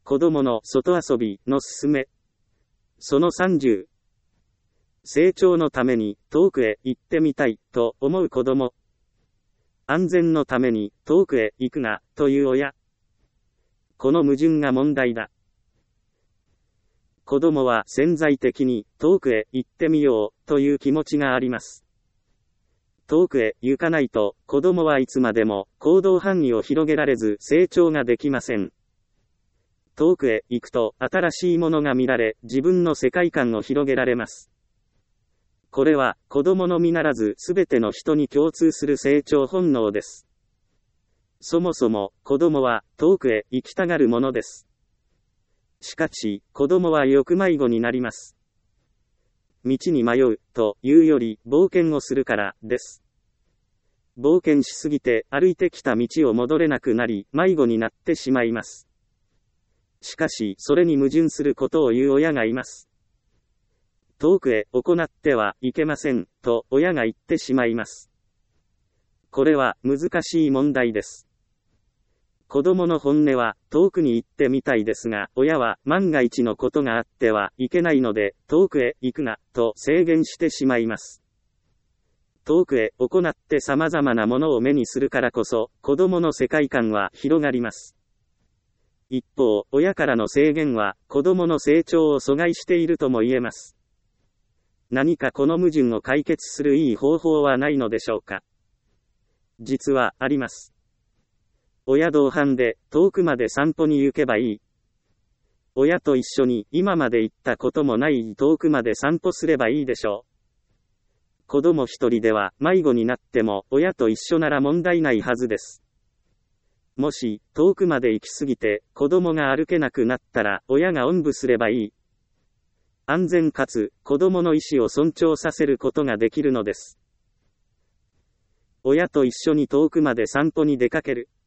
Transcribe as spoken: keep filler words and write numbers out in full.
子供の外遊びのすすめ。そのさんじゅう。成長のために遠くへ行ってみたいと思う子供。安全のために遠くへ行くなという親。この矛盾が問題だ。子供は潜在的に遠くへ行ってみようという気持ちがあります。遠くへ行かないと子供はいつまでも行動範囲を広げられず成長ができません。遠くへ行くと新しいものが見られ自分の世界観を広げられます。これは子供のみならずすべての人に共通する成長本能です。そもそも子供は遠くへ行きたがるものです。しかし子供はよく迷子になります。道に迷うというより冒険をするからです。冒険しすぎて歩いてきた道を戻れなくなり迷子になってしまいます。しかしそれに矛盾することを言う親がいます。遠くへ行ってはいけませんと親が言ってしまいます。これは難しい問題です。子供の本音は遠くに行ってみたいですが、親は万が一のことがあってはいけないので遠くへ行くなと制限してしまいます。遠くへ行って様々なものを目にするからこそ子供の世界観は広がります。一方、親からの制限は子供の成長を阻害しているとも言えます。何かこの矛盾を解決するいい方法はないのでしょうか。実はあります。親同伴で遠くまで散歩に行けばいい。親と一緒に今まで行ったこともない遠くまで散歩すればいいでしょう。子供一人では迷子になっても親と一緒なら問題ないはずです。もし遠くまで行き過ぎて子供が歩けなくなったら親がおんぶすればいい。安全かつ子供の意思を尊重させることができるのです。親と一緒に遠くまで散歩に出かける。